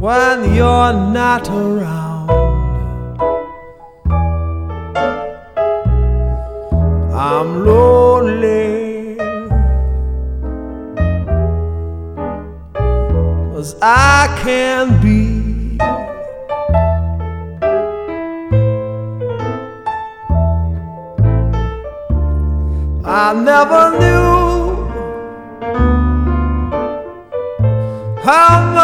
when you're not around. I'm lonely, 'cause I can't be. I never knew how much